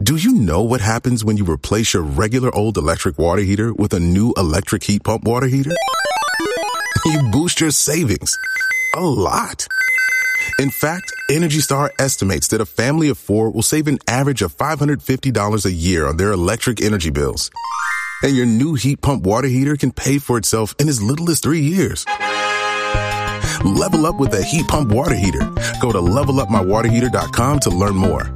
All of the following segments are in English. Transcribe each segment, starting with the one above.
Do you know what happens when you replace your regular old electric water heater with a new electric heat pump water heater? You boost your savings a lot. In fact, Energy Star estimates that a family of 4 will save an average of $550 a year on their electric energy bills. And your new heat pump water heater can pay for itself in as little as 3 years. Level up with a heat pump water heater. Go to levelupmywaterheater.com to learn more.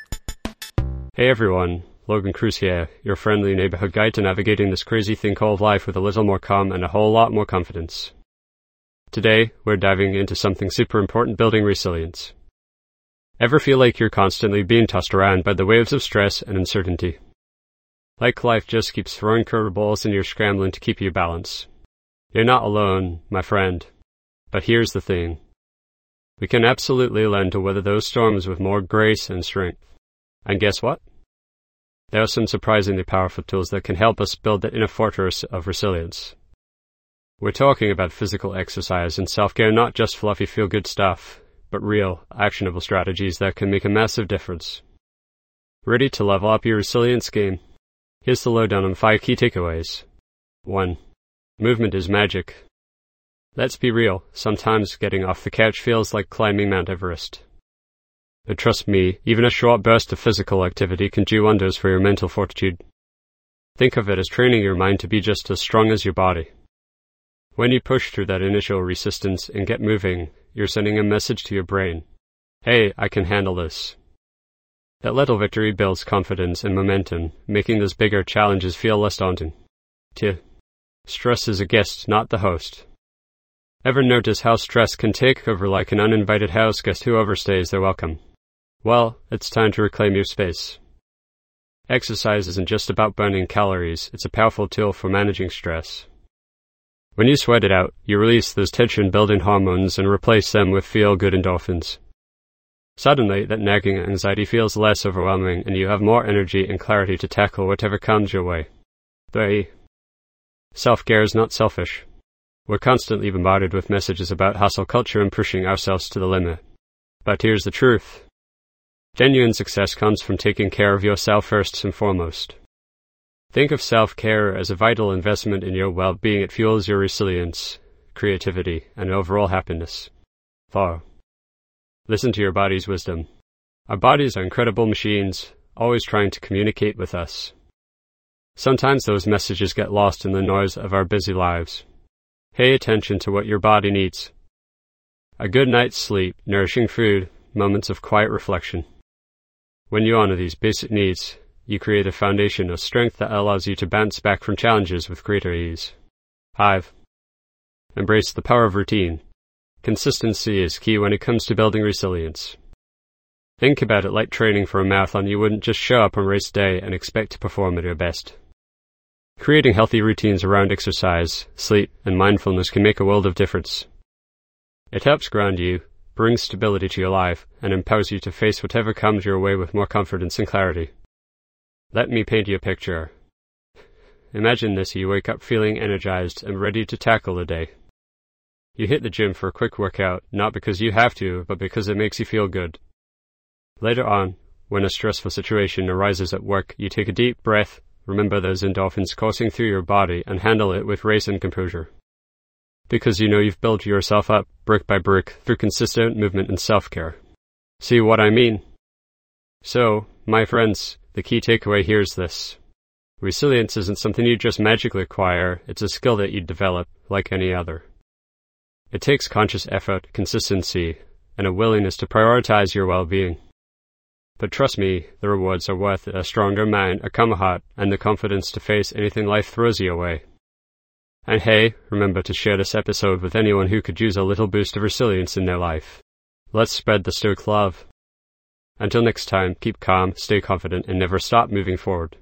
Hey everyone, Logan Cruz here, your friendly neighborhood guide to navigating this crazy thing called life with a little more calm and a whole lot more confidence. Today, we're diving into something super important: building resilience. Ever feel like you're constantly being tossed around by the waves of stress and uncertainty? Like life just keeps throwing curveballs and you're scrambling to keep your balance. You're not alone, my friend. But here's the thing. We can absolutely learn to weather those storms with more grace and strength. And guess what? There are some surprisingly powerful tools that can help us build the inner fortress of resilience. We're talking about physical exercise and self-care, not just fluffy feel-good stuff, but real, actionable strategies that can make a massive difference. Ready to level up your resilience game? Here's the lowdown on 5 key takeaways. 1. Movement is magic. Let's be real, sometimes getting off the couch feels like climbing Mount Everest. But trust me, even a short burst of physical activity can do wonders for your mental fortitude. Think of it as training your mind to be just as strong as your body. When you push through that initial resistance and get moving, you're sending a message to your brain. Hey, I can handle this. That little victory builds confidence and momentum, making those bigger challenges feel less daunting. 2. Stress is a guest, not the host. Ever notice how stress can take over like an uninvited house guest who overstays their welcome? Well, it's time to reclaim your space. Exercise isn't just about burning calories, it's a powerful tool for managing stress. When you sweat it out, you release those tension-building hormones and replace them with feel-good endorphins. Suddenly, that nagging anxiety feels less overwhelming and you have more energy and clarity to tackle whatever comes your way. 3. Self-care is not selfish. We're constantly bombarded with messages about hustle culture and pushing ourselves to the limit. But here's the truth. Genuine success comes from taking care of yourself first and foremost. Think of self-care as a vital investment in your well-being. It fuels your resilience, creativity, and overall happiness. 4. Listen to your body's wisdom. Our bodies are incredible machines, always trying to communicate with us. Sometimes those messages get lost in the noise of our busy lives. Pay attention to what your body needs. A good night's sleep, nourishing food, moments of quiet reflection. When you honor these basic needs, you create a foundation of strength that allows you to bounce back from challenges with greater ease. 5. Embrace the power of routine. Consistency is key when it comes to building resilience. Think about it like training for a marathon. You wouldn't just show up on race day and expect to perform at your best. Creating healthy routines around exercise, sleep, and mindfulness can make a world of difference. It helps ground you, brings stability to your life, and empowers you to face whatever comes your way with more confidence and clarity. Let me paint you a picture. Imagine this: you wake up feeling energized and ready to tackle the day. You hit the gym for a quick workout, not because you have to, but because it makes you feel good. Later on, when a stressful situation arises at work, you take a deep breath, remember those endorphins coursing through your body, and handle it with grace and composure. Because you know you've built yourself up, brick by brick, through consistent movement and self-care. See what I mean? So, my friends, the key takeaway here is this. Resilience isn't something you just magically acquire, it's a skill that you develop, like any other. It takes conscious effort, consistency, and a willingness to prioritize your well-being. But trust me, the rewards are worth a stronger mind, a calmer heart, and the confidence to face anything life throws your way. And hey, remember to share this episode with anyone who could use a little boost of resilience in their life. Let's spread the Stoic love. Until next time, keep calm, stay confident, and never stop moving forward.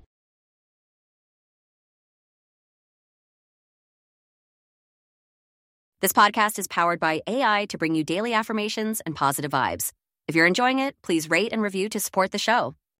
This podcast is powered by AI to bring you daily affirmations and positive vibes. If you're enjoying it, please rate and review to support the show.